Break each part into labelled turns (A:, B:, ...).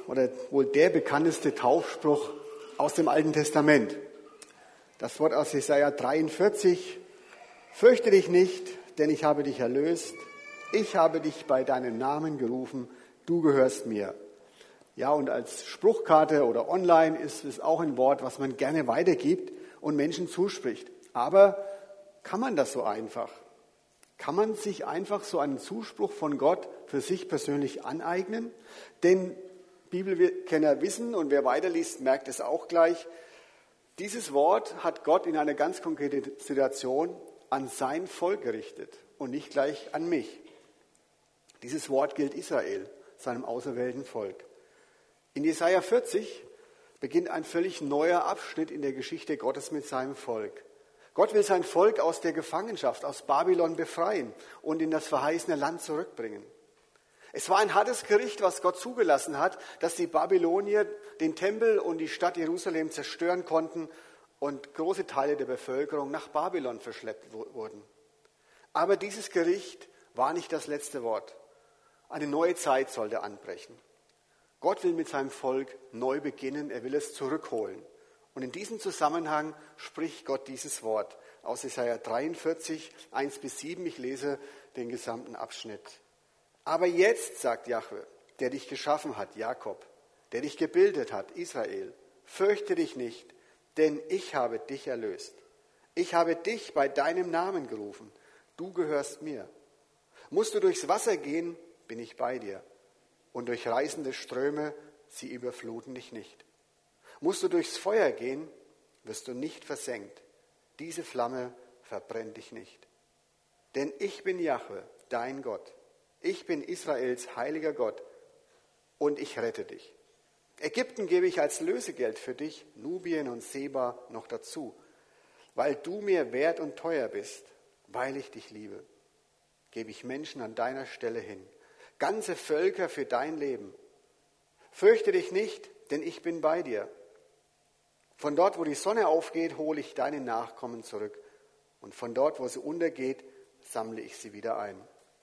A: oder wohl der bekannteste Taufspruch aus dem Alten Testament. Das Wort aus Jesaja 43. Fürchte dich nicht, denn ich habe dich erlöst. Ich habe dich bei deinem Namen gerufen. Du gehörst mir. Ja, und als Spruchkarte oder online ist es auch ein Wort, was man gerne weitergibt und Menschen zuspricht. Aber kann man das so einfach? Kann man sich einfach so einen Zuspruch von Gott für sich persönlich aneignen? Denn Bibelkenner wissen, und wer weiterliest, merkt es auch gleich, dieses Wort hat Gott in einer ganz konkreten Situation an sein Volk gerichtet und nicht gleich an mich. Dieses Wort gilt Israel, seinem auserwählten Volk. In Jesaja 40 beginnt ein völlig neuer Abschnitt in der Geschichte Gottes mit seinem Volk. Gott will sein Volk aus der Gefangenschaft, aus Babylon befreien und in das verheißene Land zurückbringen. Es war ein hartes Gericht, was Gott zugelassen hat, dass die Babylonier den Tempel und die Stadt Jerusalem zerstören konnten und große Teile der Bevölkerung nach Babylon verschleppt wurden. Aber dieses Gericht war nicht das letzte Wort. Eine neue Zeit sollte anbrechen. Gott will mit seinem Volk neu beginnen, er will es zurückholen. Und in diesem Zusammenhang spricht Gott dieses Wort aus Jesaja 43, 1-7. Ich lese den gesamten Abschnitt. Aber jetzt, sagt Jahwe, der dich geschaffen hat, Jakob, der dich gebildet hat, Israel, fürchte dich nicht, denn ich habe dich erlöst. Ich habe dich bei deinem Namen gerufen. Du gehörst mir. Musst du durchs Wasser gehen, bin ich bei dir. Und durch reißende Ströme, sie überfluten dich nicht. Musst du durchs Feuer gehen, wirst du nicht versenkt. Diese Flamme verbrennt dich nicht. Denn ich bin Jahwe, dein Gott. Ich bin Israels heiliger Gott und ich rette dich. Ägypten gebe ich als Lösegeld für dich, Nubien und Seba noch dazu, weil du mir wert und teuer bist, weil ich dich liebe. Gebe ich Menschen an deiner Stelle hin, ganze Völker für dein Leben. Fürchte dich nicht, denn ich bin bei dir. Von dort, wo die Sonne aufgeht, hole ich deine Nachkommen zurück. Und von dort, wo sie untergeht, sammle ich sie wieder ein.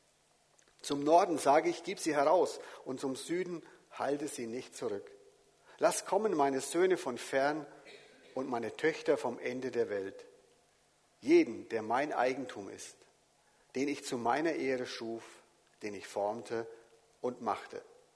A: Zum Norden sage ich, gib sie heraus, und zum Süden halte sie nicht zurück. Lass kommen meine Söhne von fern und meine Töchter vom Ende der Welt. Jeden, der mein Eigentum ist, den ich zu meiner Ehre schuf, den ich formte und machte.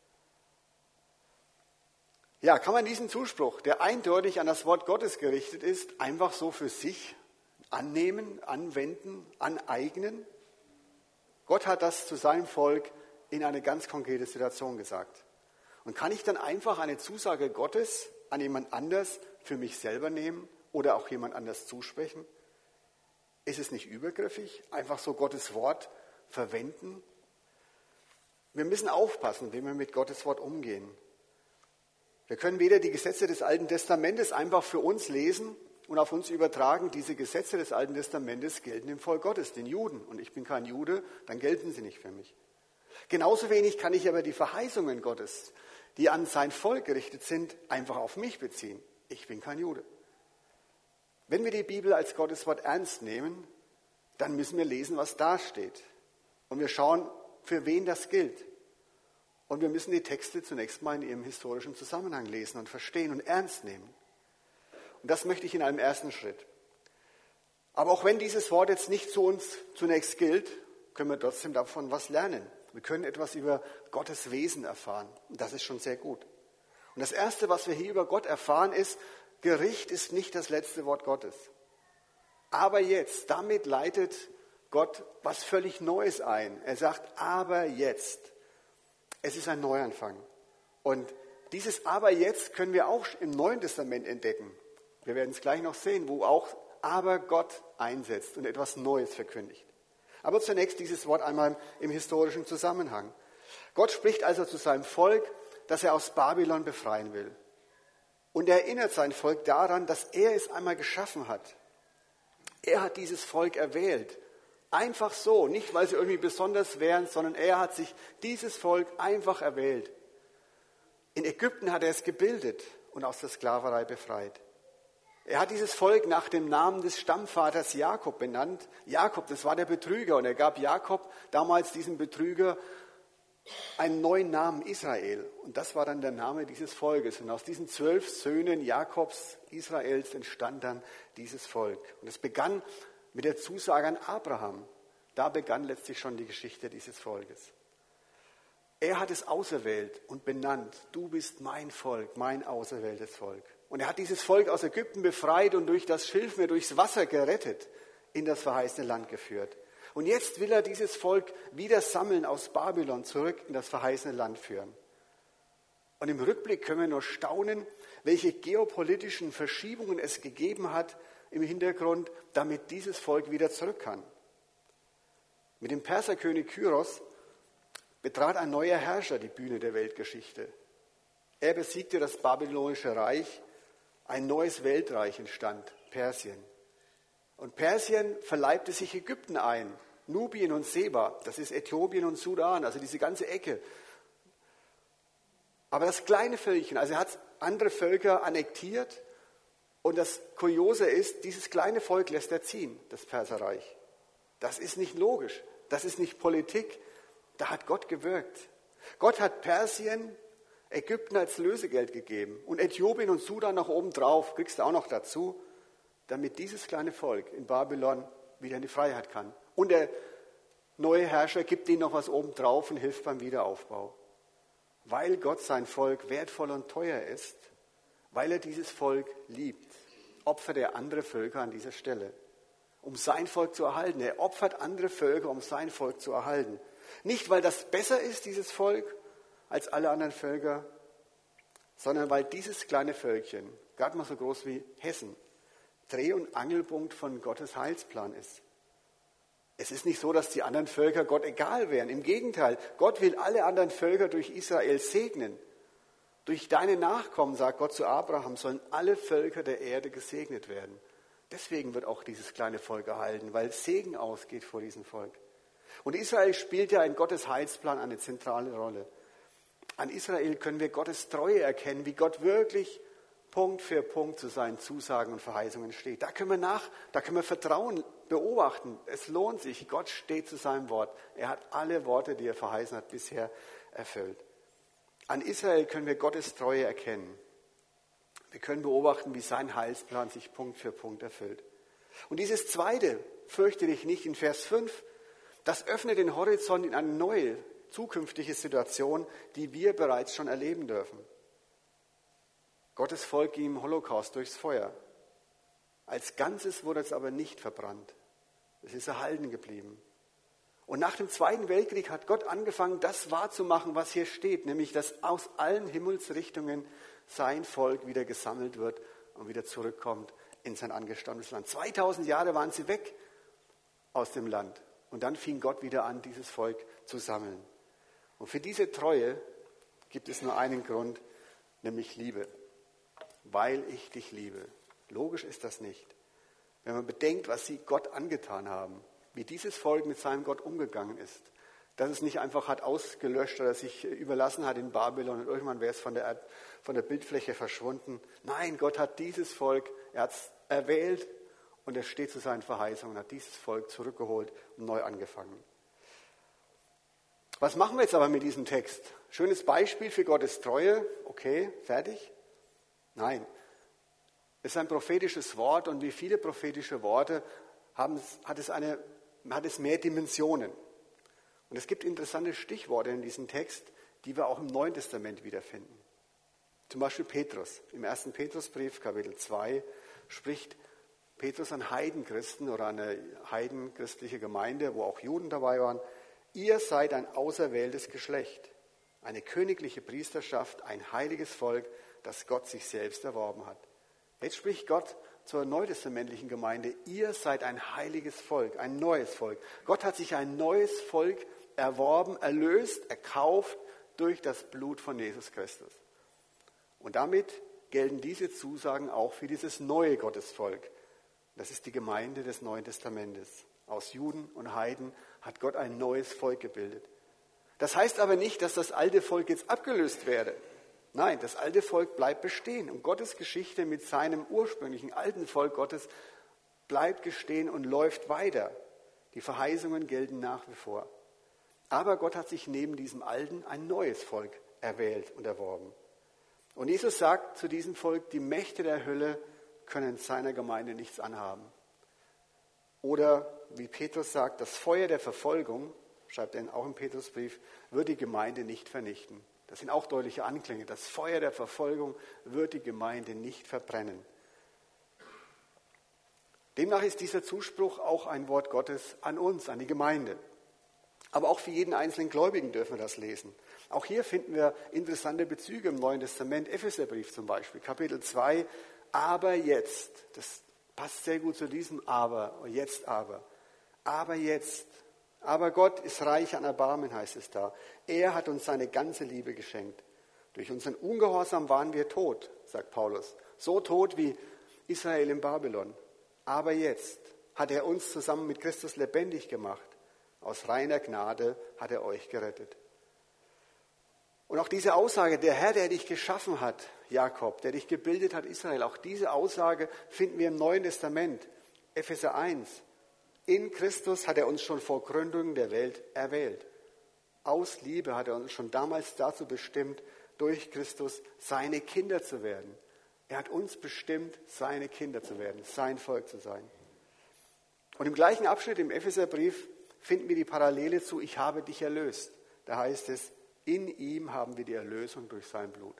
A: Ja, kann man diesen Zuspruch, der eindeutig an das Wort Gottes gerichtet ist, einfach so für sich annehmen, anwenden, aneignen? Gott hat das zu seinem Volk in eine ganz konkrete Situation gesagt. Und kann ich dann einfach eine Zusage Gottes an jemand anders für mich selber nehmen oder auch jemand anders zusprechen? Ist es nicht übergriffig, einfach so Gottes Wort verwenden? Wir müssen aufpassen, wie wir mit Gottes Wort umgehen. Wir können weder die Gesetze des Alten Testamentes einfach für uns lesen und auf uns übertragen. Diese Gesetze des Alten Testamentes gelten dem Volk Gottes, den Juden. Und ich bin kein Jude, dann gelten sie nicht für mich. Genauso wenig kann ich aber die Verheißungen Gottes, die an sein Volk gerichtet sind, einfach auf mich beziehen. Ich bin kein Jude. Wenn wir die Bibel als Gottes Wort ernst nehmen, dann müssen wir lesen, was da steht. Und wir schauen, für wen das gilt. Und wir müssen die Texte zunächst mal in ihrem historischen Zusammenhang lesen und verstehen und ernst nehmen. Und das möchte ich in einem ersten Schritt. Aber auch wenn dieses Wort jetzt nicht zu uns zunächst gilt, können wir trotzdem davon was lernen. Wir können etwas über Gottes Wesen erfahren. Und das ist schon sehr gut. Und das Erste, was wir hier über Gott erfahren, ist, Gericht ist nicht das letzte Wort Gottes. Aber jetzt, damit leitet Gott was völlig Neues ein. Er sagt, aber jetzt. Es ist ein Neuanfang. Und dieses Aber jetzt können wir auch im Neuen Testament entdecken. Wir werden es gleich noch sehen, wo auch aber Gott einsetzt und etwas Neues verkündigt. Aber zunächst dieses Wort einmal im historischen Zusammenhang. Gott spricht also zu seinem Volk, das er aus Babylon befreien will. Und er erinnert sein Volk daran, dass er es einmal geschaffen hat. Er hat dieses Volk erwählt. Einfach so, nicht weil sie irgendwie besonders wären, sondern er hat sich dieses Volk einfach erwählt. In Ägypten hat er es gebildet und aus der Sklaverei befreit. Er hat dieses Volk nach dem Namen des Stammvaters Jakob benannt. Jakob, das war der Betrüger, und er gab Jakob damals diesem Betrüger einen neuen Namen Israel. Und das war dann der Name dieses Volkes. Und aus diesen 12 Söhnen Jakobs, Israels, entstand dann dieses Volk. Und es begann mit der Zusage an Abraham. Da begann letztlich schon die Geschichte dieses Volkes. Er hat es auserwählt und benannt. Du bist mein Volk, mein auserwähltes Volk. Und er hat dieses Volk aus Ägypten befreit und durch das Schilfmeer, durchs Wasser gerettet, in das verheißene Land geführt. Und jetzt will er dieses Volk wieder sammeln aus Babylon zurück in das verheißene Land führen. Und im Rückblick können wir nur staunen, welche geopolitischen Verschiebungen es gegeben hat im Hintergrund, damit dieses Volk wieder zurück kann. Mit dem Perserkönig Kyros betrat ein neuer Herrscher die Bühne der Weltgeschichte. Er besiegte das babylonische Reich, ein neues Weltreich entstand, Persien. Und Persien verleibte sich Ägypten ein, Nubien und Seba, das ist Äthiopien und Sudan, also diese ganze Ecke. Aber das kleine Völkchen, also er hat andere Völker annektiert und das Kuriose ist, dieses kleine Volk lässt er ziehen, das Perserreich. Das ist nicht logisch, das ist nicht Politik, da hat Gott gewirkt. Gott hat Persien, Ägypten als Lösegeld gegeben und Äthiopien und Sudan noch oben drauf, kriegst du auch noch dazu, damit dieses kleine Volk in Babylon wieder in die Freiheit kann. Und der neue Herrscher gibt ihnen noch was oben drauf und hilft beim Wiederaufbau. Weil Gott sein Volk wertvoll und teuer ist, weil er dieses Volk liebt, opfert er andere Völker an dieser Stelle, um sein Volk zu erhalten. Er opfert andere Völker, um sein Volk zu erhalten. Nicht, weil das besser ist, dieses Volk, als alle anderen Völker, sondern weil dieses kleine Völkchen, gerade mal so groß wie Hessen, Dreh- und Angelpunkt von Gottes Heilsplan ist. Es ist nicht so, dass die anderen Völker Gott egal wären. Im Gegenteil, Gott will alle anderen Völker durch Israel segnen. Durch deine Nachkommen, sagt Gott zu Abraham, sollen alle Völker der Erde gesegnet werden. Deswegen wird auch dieses kleine Volk erhalten, weil Segen ausgeht vor diesem Volk. Und Israel spielt ja in Gottes Heilsplan eine zentrale Rolle. An Israel können wir Gottes Treue erkennen, wie Gott wirklich Punkt für Punkt zu seinen Zusagen und Verheißungen steht. Da können wir Vertrauen beobachten. Es lohnt sich. Gott steht zu seinem Wort. Er hat alle Worte, die er verheißen hat, bisher erfüllt. An Israel können wir Gottes Treue erkennen. Wir können beobachten, wie sein Heilsplan sich Punkt für Punkt erfüllt. Und dieses Zweite, fürchte dich nicht, in Vers 5, das öffnet den Horizont in eine neue, zukünftige Situation, die wir bereits schon erleben dürfen. Gottes Volk ging im Holocaust durchs Feuer. Als Ganzes wurde es aber nicht verbrannt. Es ist erhalten geblieben. Und nach dem Zweiten Weltkrieg hat Gott angefangen, das wahrzumachen, was hier steht, nämlich, dass aus allen Himmelsrichtungen sein Volk wieder gesammelt wird und wieder zurückkommt in sein angestammtes Land. 2000 Jahre waren sie weg aus dem Land. Und dann fing Gott wieder an, dieses Volk zu sammeln. Und für diese Treue gibt es nur einen Grund, nämlich Liebe. Weil ich dich liebe. Logisch ist das nicht. Wenn man bedenkt, was sie Gott angetan haben, wie dieses Volk mit seinem Gott umgegangen ist, dass es nicht einfach hat ausgelöscht oder sich überlassen hat in Babylon und irgendwann wäre es von der Bildfläche verschwunden. Nein, Gott hat dieses Volk, er hat es erwählt und er steht zu seinen Verheißungen, hat dieses Volk zurückgeholt und neu angefangen. Was machen wir jetzt aber mit diesem Text? Schönes Beispiel für Gottes Treue. Okay, fertig? Nein. Es ist ein prophetisches Wort und wie viele prophetische Worte hat es mehr Dimensionen. Und es gibt interessante Stichworte in diesem Text, die wir auch im Neuen Testament wiederfinden. Zum Beispiel Petrus. Im 1. Petrusbrief, Kapitel 2, spricht Petrus an Heidenchristen oder eine heidenchristliche Gemeinde, wo auch Juden dabei waren. Ihr seid ein auserwähltes Geschlecht, eine königliche Priesterschaft, ein heiliges Volk, das Gott sich selbst erworben hat. Jetzt spricht Gott zur neutestamentlichen Gemeinde, ihr seid ein heiliges Volk, ein neues Volk. Gott hat sich ein neues Volk erworben, erlöst, erkauft durch das Blut von Jesus Christus. Und damit gelten diese Zusagen auch für dieses neue Gottesvolk. Das ist die Gemeinde des Neuen Testamentes. Aus Juden und Heiden hat Gott ein neues Volk gebildet. Das heißt aber nicht, dass das alte Volk jetzt abgelöst werde. Nein, das alte Volk bleibt bestehen und Gottes Geschichte mit seinem ursprünglichen alten Volk Gottes bleibt bestehen und läuft weiter. Die Verheißungen gelten nach wie vor. Aber Gott hat sich neben diesem Alten ein neues Volk erwählt und erworben. Und Jesus sagt zu diesem Volk, die Mächte der Hölle können seiner Gemeinde nichts anhaben. Oder wie Petrus sagt, das Feuer der Verfolgung, schreibt er auch im Petrusbrief, wird die Gemeinde nicht vernichten. Das sind auch deutliche Anklänge. Das Feuer der Verfolgung wird die Gemeinde nicht verbrennen. Demnach ist dieser Zuspruch auch ein Wort Gottes an uns, an die Gemeinde. Aber auch für jeden einzelnen Gläubigen dürfen wir das lesen. Auch hier finden wir interessante Bezüge im Neuen Testament, Epheserbrief zum Beispiel, Kapitel 2, aber jetzt, das passt sehr gut zu diesem aber jetzt. Aber jetzt, aber Gott ist reich an Erbarmen, heißt es da. Er hat uns seine ganze Liebe geschenkt. Durch unseren Ungehorsam waren wir tot, sagt Paulus, so tot wie Israel in Babylon. Aber jetzt hat er uns zusammen mit Christus lebendig gemacht. Aus reiner Gnade hat er euch gerettet. Und auch diese Aussage, der Herr, der dich geschaffen hat, Jakob, der dich gebildet hat, Israel, auch diese Aussage finden wir im Neuen Testament. Epheser 1. In Christus hat er uns schon vor Gründung der Welt erwählt. Aus Liebe hat er uns schon damals dazu bestimmt, durch Christus seine Kinder zu werden. Er hat uns bestimmt, seine Kinder zu werden, sein Volk zu sein. Und im gleichen Abschnitt im Epheserbrief finden wir die Parallele zu Ich habe dich erlöst. Da heißt es, in ihm haben wir die Erlösung durch sein Blut.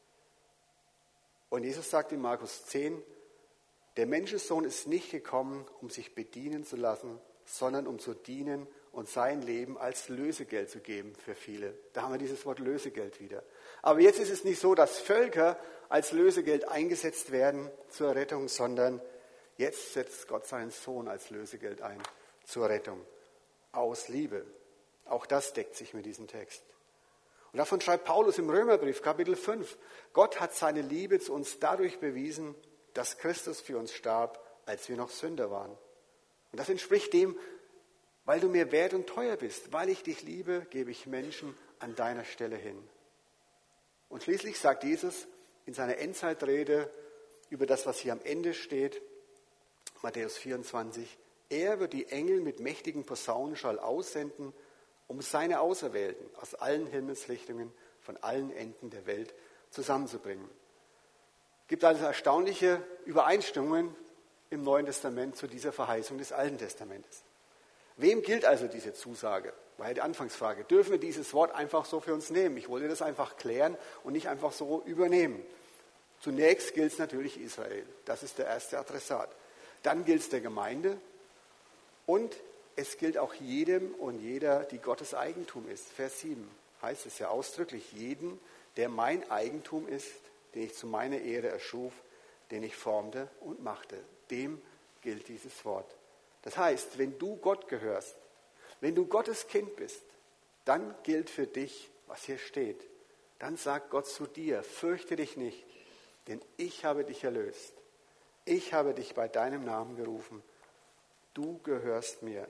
A: Und Jesus sagt in Markus 10, der Menschensohn ist nicht gekommen, um sich bedienen zu lassen, sondern um zu dienen und sein Leben als Lösegeld zu geben für viele. Da haben wir dieses Wort Lösegeld wieder. Aber jetzt ist es nicht so, dass Völker als Lösegeld eingesetzt werden zur Rettung, sondern jetzt setzt Gott seinen Sohn als Lösegeld ein zur Rettung. Aus Liebe. Auch das deckt sich mit diesem Text. Und davon schreibt Paulus im Römerbrief, Kapitel 5. Gott hat seine Liebe zu uns dadurch bewiesen, dass Christus für uns starb, als wir noch Sünder waren. Und das entspricht dem, weil du mir wert und teuer bist, weil ich dich liebe, gebe ich Menschen an deiner Stelle hin. Und schließlich sagt Jesus in seiner Endzeitrede über das, was hier am Ende steht, Matthäus 24, er wird die Engel mit mächtigem Posaunenschall aussenden, um seine Auserwählten aus allen Himmelsrichtungen von allen Enden der Welt zusammenzubringen. Es gibt also erstaunliche Übereinstimmungen im Neuen Testament zu dieser Verheißung des Alten Testamentes. Wem gilt also diese Zusage? War ja die Anfangsfrage. Dürfen wir dieses Wort einfach so für uns nehmen? Ich wollte das einfach klären und nicht einfach so übernehmen. Zunächst gilt es natürlich Israel. Das ist der erste Adressat. Dann gilt es der Gemeinde und es gilt auch jedem und jeder, die Gottes Eigentum ist. Vers 7 heißt es ja ausdrücklich, jeden, der mein Eigentum ist, den ich zu meiner Ehre erschuf, den ich formte und machte. Dem gilt dieses Wort. Das heißt, wenn du Gott gehörst, wenn du Gottes Kind bist, dann gilt für dich, was hier steht. Dann sagt Gott zu dir, fürchte dich nicht, denn ich habe dich erlöst. Ich habe dich bei deinem Namen gerufen. Du gehörst mir.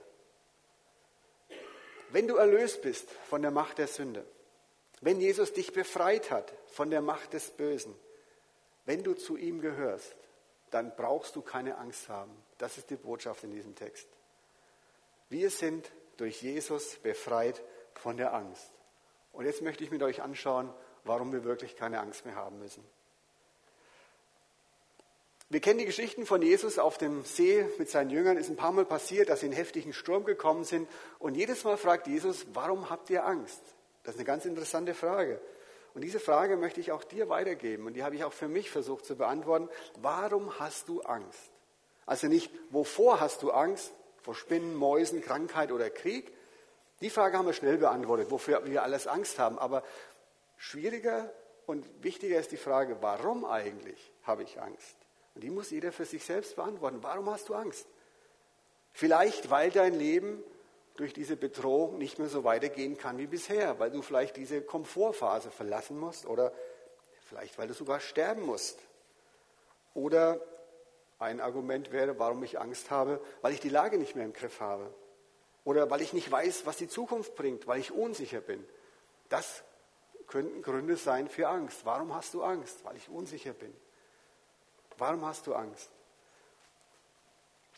A: Wenn du erlöst bist von der Macht der Sünde, wenn Jesus dich befreit hat von der Macht des Bösen, wenn du zu ihm gehörst, dann brauchst du keine Angst haben. Das ist die Botschaft in diesem Text. Wir sind durch Jesus befreit von der Angst. Und jetzt möchte ich mit euch anschauen, warum wir wirklich keine Angst mehr haben müssen. Wir kennen die Geschichten von Jesus auf dem See mit seinen Jüngern. Es ist ein paar Mal passiert, dass sie in einen heftigen Sturm gekommen sind. Und jedes Mal fragt Jesus, warum habt ihr Angst? Das ist eine ganz interessante Frage. Und diese Frage möchte ich auch dir weitergeben. Und die habe ich auch für mich versucht zu beantworten. Warum hast du Angst? Also nicht, wovor hast du Angst? Vor Spinnen, Mäusen, Krankheit oder Krieg? Die Frage haben wir schnell beantwortet, wofür wir alles Angst haben. Aber schwieriger und wichtiger ist die Frage, warum eigentlich habe ich Angst? Und die muss jeder für sich selbst beantworten. Warum hast du Angst? Vielleicht, weil dein Leben durch diese Bedrohung nicht mehr so weitergehen kann wie bisher, weil du vielleicht diese Komfortphase verlassen musst oder vielleicht, weil du sogar sterben musst. Oder ein Argument wäre, warum ich Angst habe, weil ich die Lage nicht mehr im Griff habe. Oder weil ich nicht weiß, was die Zukunft bringt, weil ich unsicher bin. Das könnten Gründe sein für Angst. Warum hast du Angst? Weil ich unsicher bin. Warum hast du Angst?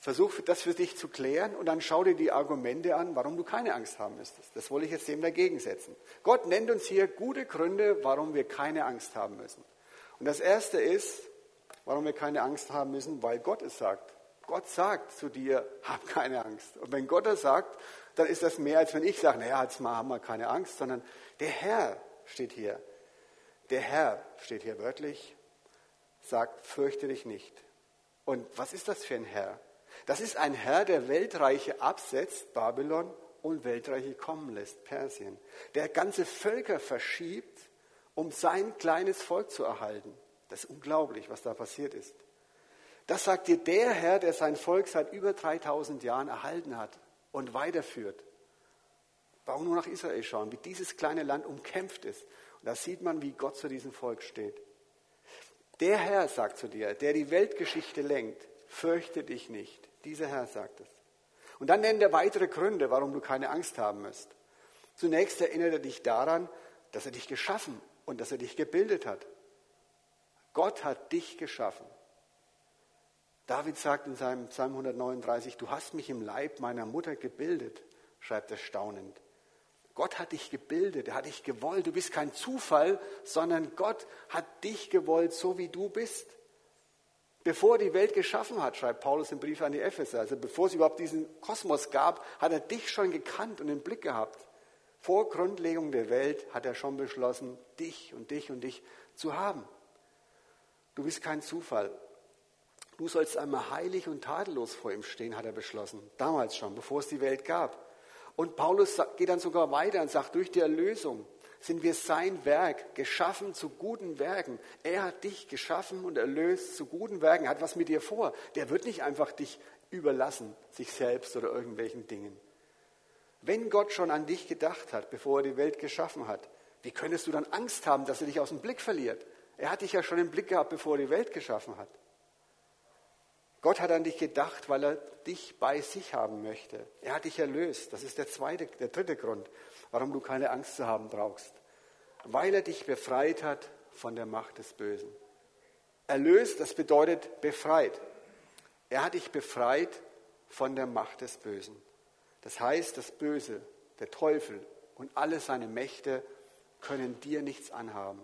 A: Versuch das für dich zu klären und dann schau dir die Argumente an, warum du keine Angst haben müsstest. Das wollte ich jetzt dem dagegen setzen. Gott nennt uns hier gute Gründe, warum wir keine Angst haben müssen. Und das erste ist, warum wir keine Angst haben müssen, weil Gott es sagt. Gott sagt zu dir, hab keine Angst. Und wenn Gott das sagt, dann ist das mehr, als wenn ich sage, naja, jetzt mal haben wir keine Angst, sondern der Herr steht hier. Der Herr steht hier wörtlich, sagt, fürchte dich nicht. Und was ist das für ein Herr? Das ist ein Herr, der Weltreiche absetzt, Babylon, und Weltreiche kommen lässt, Persien. Der ganze Völker verschiebt, um sein kleines Volk zu erhalten. Das ist unglaublich, was da passiert ist. Das sagt dir der Herr, der sein Volk seit über 3000 Jahren erhalten hat und weiterführt. Brauchen nur nach Israel schauen, wie dieses kleine Land umkämpft ist. Und da sieht man, wie Gott zu diesem Volk steht. Der Herr sagt zu dir, der die Weltgeschichte lenkt, fürchte dich nicht. Dieser Herr sagt es. Und dann nennt er weitere Gründe, warum du keine Angst haben musst. Zunächst erinnert er dich daran, dass er dich geschaffen und dass er dich gebildet hat. Gott hat dich geschaffen. David sagt in seinem Psalm 139, du hast mich im Leib meiner Mutter gebildet, schreibt er staunend. Gott hat dich gebildet, er hat dich gewollt. Du bist kein Zufall, sondern Gott hat dich gewollt, so wie du bist. Bevor er die Welt geschaffen hat, schreibt Paulus im Brief an die Epheser, also bevor es überhaupt diesen Kosmos gab, hat er dich schon gekannt und im Blick gehabt. Vor Grundlegung der Welt hat er schon beschlossen, dich und dich und dich zu haben. Du bist kein Zufall. Du sollst einmal heilig und tadellos vor ihm stehen, hat er beschlossen. Damals schon, bevor es die Welt gab. Und Paulus geht dann sogar weiter und sagt, durch die Erlösung sind wir sein Werk, geschaffen zu guten Werken. Er hat dich geschaffen und erlöst zu guten Werken. Er hat was mit dir vor. Der wird nicht einfach dich überlassen, sich selbst oder irgendwelchen Dingen. Wenn Gott schon an dich gedacht hat, bevor er die Welt geschaffen hat, wie könntest du dann Angst haben, dass er dich aus dem Blick verliert? Er hat dich ja schon im Blick gehabt, bevor er die Welt geschaffen hat. Gott hat an dich gedacht, weil er dich bei sich haben möchte. Er hat dich erlöst. Das ist der dritte Grund, warum du keine Angst zu haben brauchst. Weil er dich befreit hat von der Macht des Bösen. Erlöst, das bedeutet befreit. Er hat dich befreit von der Macht des Bösen. Das heißt, das Böse, der Teufel und alle seine Mächte können dir nichts anhaben.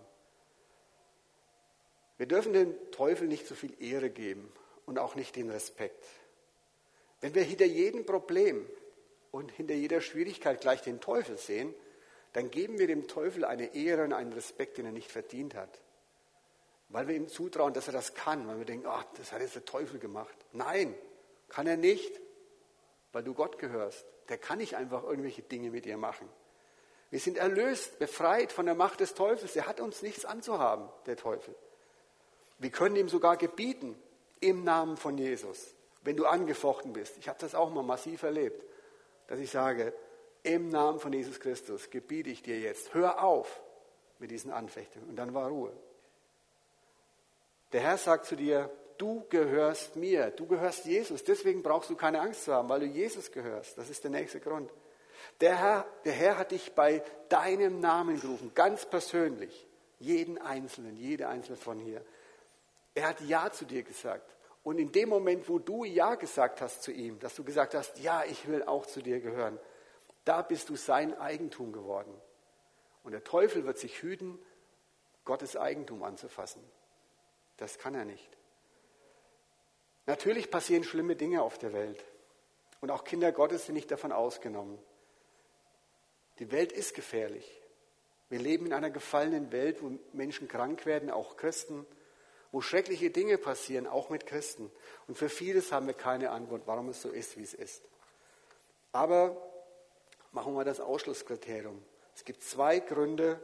A: Wir dürfen dem Teufel nicht so viel Ehre geben und auch nicht den Respekt. Wenn wir hinter jedem Problem und hinter jeder Schwierigkeit gleich den Teufel sehen, dann geben wir dem Teufel eine Ehre und einen Respekt, den er nicht verdient hat. Weil wir ihm zutrauen, dass er das kann, weil wir denken, ach, das hat jetzt der Teufel gemacht. Nein, kann er nicht, weil du Gott gehörst. Der kann nicht einfach irgendwelche Dinge mit dir machen. Wir sind erlöst, befreit von der Macht des Teufels. Er hat uns nichts anzuhaben, der Teufel. Wir können ihm sogar gebieten, im Namen von Jesus, wenn du angefochten bist. Ich habe das auch mal massiv erlebt, dass ich sage, im Namen von Jesus Christus gebiete ich dir jetzt, hör auf mit diesen Anfechtungen. Und dann war Ruhe. Der Herr sagt zu dir, du gehörst mir, du gehörst Jesus. Deswegen brauchst du keine Angst zu haben, weil du Jesus gehörst. Das ist der nächste Grund. Der Herr hat dich bei deinem Namen gerufen, ganz persönlich. Jeden Einzelnen, jede Einzelne von hier. Er hat Ja zu dir gesagt. Und in dem Moment, wo du Ja gesagt hast zu ihm, dass du gesagt hast, ja, ich will auch zu dir gehören, da bist du sein Eigentum geworden. Und der Teufel wird sich hüten, Gottes Eigentum anzufassen. Das kann er nicht. Natürlich passieren schlimme Dinge auf der Welt. Und auch Kinder Gottes sind nicht davon ausgenommen. Die Welt ist gefährlich. Wir leben in einer gefallenen Welt, wo Menschen krank werden, auch Christen, wo schreckliche Dinge passieren, auch mit Christen. Und für vieles haben wir keine Antwort, warum es so ist, wie es ist. Aber machen wir das Ausschlusskriterium. Es gibt zwei Gründe,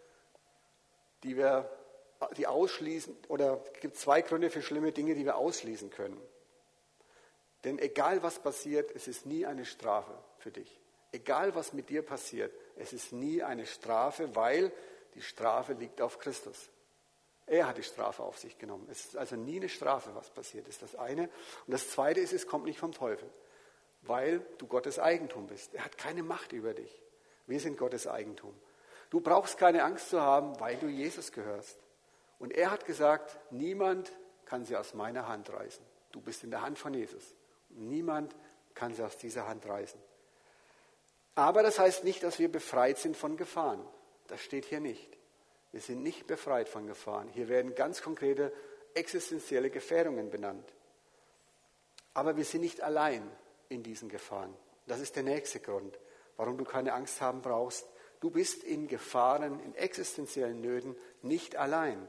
A: die ausschließen, oder es gibt zwei Gründe für schlimme Dinge, die wir ausschließen können. Denn egal was passiert, es ist nie eine Strafe für dich. Egal was mit dir passiert, es ist nie eine Strafe, weil die Strafe liegt auf Christus. Er hat die Strafe auf sich genommen. Es ist also nie eine Strafe, was passiert ist. Das eine. Und das zweite ist, es kommt nicht vom Teufel, weil du Gottes Eigentum bist. Er hat keine Macht über dich. Wir sind Gottes Eigentum. Du brauchst keine Angst zu haben, weil du Jesus gehörst. Und er hat gesagt, niemand kann sie aus meiner Hand reißen. Du bist in der Hand von Jesus. Niemand kann sie aus dieser Hand reißen. Aber das heißt nicht, dass wir befreit sind von Gefahren. Das steht hier nicht. Wir sind nicht befreit von Gefahren. Hier werden ganz konkrete existenzielle Gefährdungen benannt. Aber wir sind nicht allein in diesen Gefahren. Das ist der nächste Grund, warum du keine Angst haben brauchst. Du bist in Gefahren, in existenziellen Nöten nicht allein.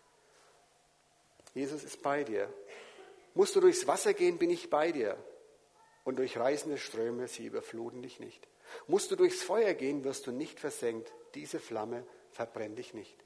A: Jesus ist bei dir. Musst du durchs Wasser gehen, bin ich bei dir. Und durch reißende Ströme, sie überfluten dich nicht. Musst du durchs Feuer gehen, wirst du nicht versenkt. Diese Flamme verbrennt dich nicht.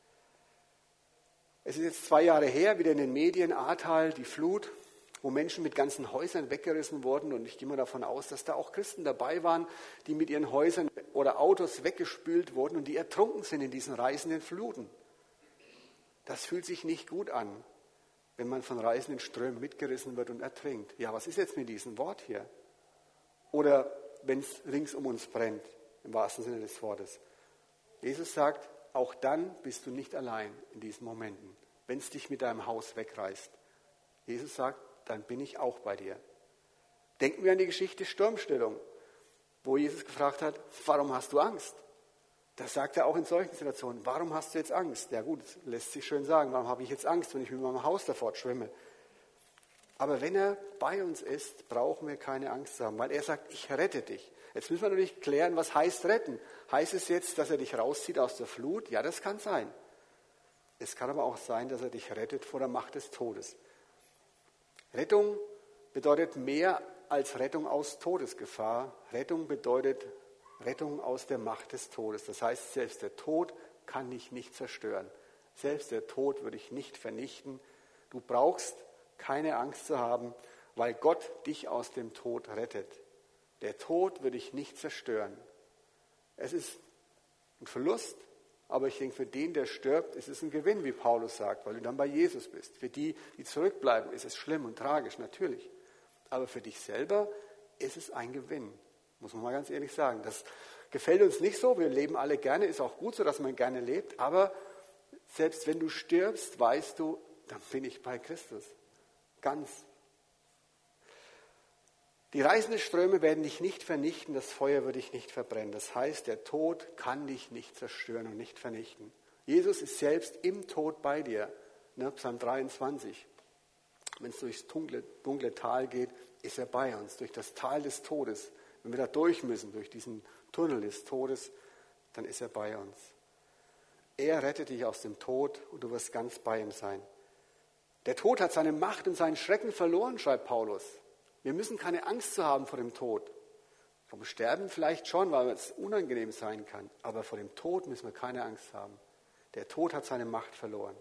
A: Es ist jetzt 2 Jahre her, wieder in den Medien, Ahrtal, die Flut, wo Menschen mit ganzen Häusern weggerissen wurden. Und ich gehe mal davon aus, dass da auch Christen dabei waren, die mit ihren Häusern oder Autos weggespült wurden und die ertrunken sind in diesen reißenden Fluten. Das fühlt sich nicht gut an, wenn man von reißenden Strömen mitgerissen wird und ertrinkt. Ja, was ist jetzt mit diesem Wort hier? Oder wenn es rings um uns brennt, im wahrsten Sinne des Wortes. Jesus sagt, auch dann bist du nicht allein in diesen Momenten, wenn es dich mit deinem Haus wegreißt. Jesus sagt, dann bin ich auch bei dir. Denken wir an die Geschichte Sturmstillung, wo Jesus gefragt hat, warum hast du Angst? Das sagt er auch in solchen Situationen. Warum hast du jetzt Angst? Ja gut, das lässt sich schön sagen. Warum habe ich jetzt Angst, wenn ich mit meinem Haus davor schwimme? Aber wenn er bei uns ist, brauchen wir keine Angst zu haben, weil er sagt, ich rette dich. Jetzt müssen wir natürlich klären, was heißt retten? Heißt es jetzt, dass er dich rauszieht aus der Flut? Ja, das kann sein. Es kann aber auch sein, dass er dich rettet vor der Macht des Todes. Rettung bedeutet mehr als Rettung aus Todesgefahr. Rettung bedeutet Rettung aus der Macht des Todes. Das heißt, selbst der Tod kann dich nicht zerstören. Selbst der Tod würde dich nicht vernichten. Du brauchst keine Angst zu haben, weil Gott dich aus dem Tod rettet. Der Tod würde dich nicht zerstören. Es ist ein Verlust, aber ich denke, für den, der stirbt, ist es ein Gewinn, wie Paulus sagt, weil du dann bei Jesus bist. Für die, die zurückbleiben, ist es schlimm und tragisch, natürlich. Aber für dich selber ist es ein Gewinn, muss man mal ganz ehrlich sagen. Das gefällt uns nicht so, wir leben alle gerne, ist auch gut so, dass man gerne lebt, aber selbst wenn du stirbst, weißt du, dann bin ich bei Christus. Ganz. Die reißenden Ströme werden dich nicht vernichten, das Feuer wird dich nicht verbrennen. Das heißt, der Tod kann dich nicht zerstören und nicht vernichten. Jesus ist selbst im Tod bei dir. Psalm 23. Wenn es durchs dunkle Tal geht, ist er bei uns. Durch das Tal des Todes. Wenn wir da durch müssen, durch diesen Tunnel des Todes, dann ist er bei uns. Er rettet dich aus dem Tod und du wirst ganz bei ihm sein. Der Tod hat seine Macht und seinen Schrecken verloren, schreibt Paulus. Wir müssen keine Angst zu haben vor dem Tod. Vom Sterben vielleicht schon, weil es unangenehm sein kann. Aber vor dem Tod müssen wir keine Angst haben. Der Tod hat seine Macht verloren.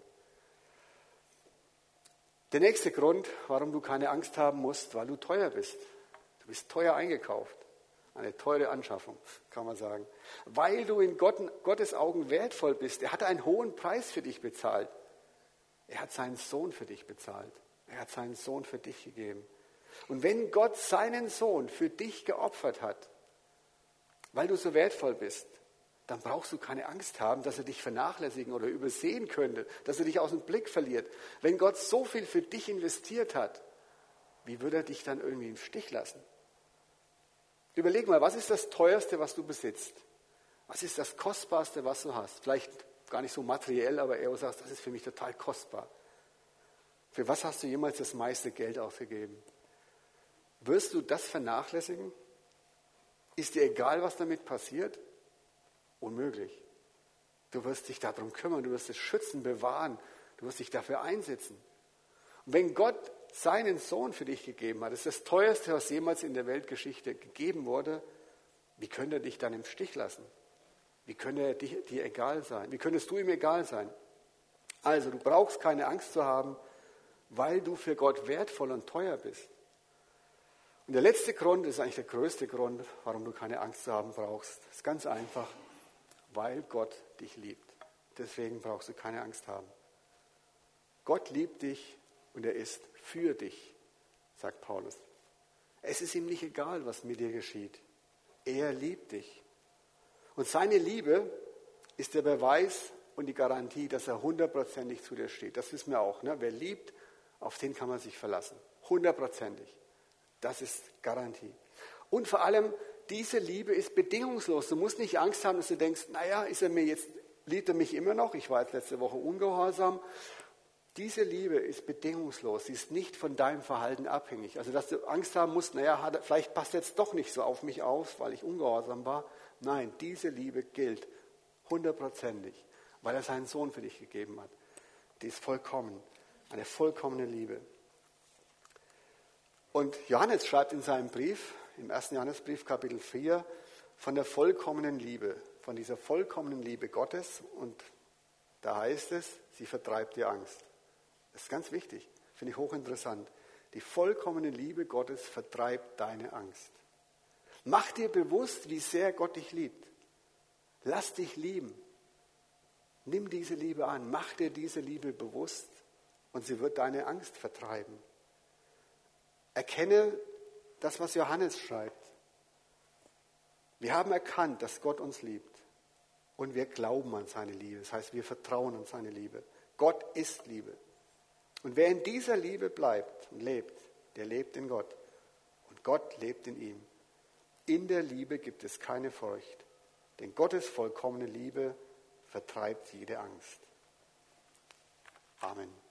A: Der nächste Grund, warum du keine Angst haben musst, weil du teuer bist. Du bist teuer eingekauft. Eine teure Anschaffung, kann man sagen. Weil du in Gottes Augen wertvoll bist. Er hat einen hohen Preis für dich bezahlt. Er hat seinen Sohn für dich bezahlt. Er hat seinen Sohn für dich gegeben. Und wenn Gott seinen Sohn für dich geopfert hat, weil du so wertvoll bist, dann brauchst du keine Angst haben, dass er dich vernachlässigen oder übersehen könnte, dass er dich aus dem Blick verliert. Wenn Gott so viel für dich investiert hat, wie würde er dich dann irgendwie im Stich lassen? Überleg mal, was ist das Teuerste, was du besitzt? Was ist das Kostbarste, was du hast? Vielleicht gar nicht so materiell, aber eher sagst, das ist für mich total kostbar. Für was hast du jemals das meiste Geld ausgegeben? Wirst du das vernachlässigen? Ist dir egal, was damit passiert? Unmöglich. Du wirst dich darum kümmern, du wirst es schützen, bewahren, du wirst dich dafür einsetzen. Und wenn Gott seinen Sohn für dich gegeben hat, das ist das Teuerste, was jemals in der Weltgeschichte gegeben wurde, wie könnte er dich dann im Stich lassen? Wie könnte er dir egal sein? Wie könntest du ihm egal sein? Also, du brauchst keine Angst zu haben, weil du für Gott wertvoll und teuer bist. Und der letzte Grund ist eigentlich der größte Grund, warum du keine Angst zu haben brauchst. Das ist ganz einfach, weil Gott dich liebt. Deswegen brauchst du keine Angst haben. Gott liebt dich und er ist für dich, sagt Paulus. Es ist ihm nicht egal, was mit dir geschieht. Er liebt dich. Und seine Liebe ist der Beweis und die Garantie, dass er 100%ig zu dir steht. Das wissen wir auch. Ne? Wer liebt, auf den kann man sich verlassen. 100%ig. Das ist Garantie. Und vor allem, diese Liebe ist bedingungslos. Du musst nicht Angst haben, dass du denkst, naja, liebt er mich immer noch? Ich war jetzt letzte Woche ungehorsam. Diese Liebe ist bedingungslos. Sie ist nicht von deinem Verhalten abhängig. Also, dass du Angst haben musst, naja, vielleicht passt er jetzt doch nicht so auf mich auf, weil ich ungehorsam war. Nein, diese Liebe gilt 100%ig, weil er seinen Sohn für dich gegeben hat. Die ist vollkommen. Eine vollkommene Liebe. Und Johannes schreibt in seinem Brief, im 1. Johannesbrief, Kapitel 4, von der vollkommenen Liebe, von dieser vollkommenen Liebe Gottes. Und da heißt es, sie vertreibt die Angst. Das ist ganz wichtig, finde ich hochinteressant. Die vollkommene Liebe Gottes vertreibt deine Angst. Mach dir bewusst, wie sehr Gott dich liebt. Lass dich lieben. Nimm diese Liebe an, mach dir diese Liebe bewusst und sie wird deine Angst vertreiben. Erkenne das, was Johannes schreibt. Wir haben erkannt, dass Gott uns liebt und wir glauben an seine Liebe. Das heißt, wir vertrauen an seine Liebe. Gott ist Liebe. Und wer in dieser Liebe bleibt und lebt, der lebt in Gott. Und Gott lebt in ihm. In der Liebe gibt es keine Furcht, denn Gottes vollkommene Liebe vertreibt jede Angst. Amen.